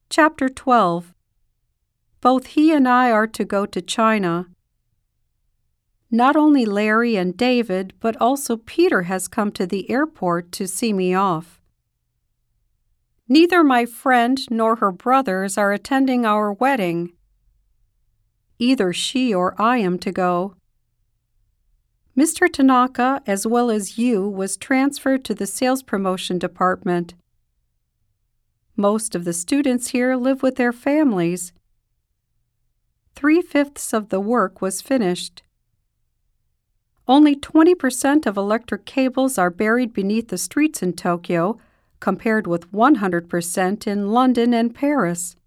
Chapter 12. Both he and I are to go to China. Not only Larry and David, but also Peter has come to the airport to see me off. Neither my friend nor her brothers are attending our wedding. Either she or I am to go. Mr. Tanaka, as well as you, was transferred to the sales promotion department. Most of the students here live with their families. 3/5 of the work was finished. Only 20% of electric cables are buried beneath the streets in Tokyo, compared with 100% in London and Paris.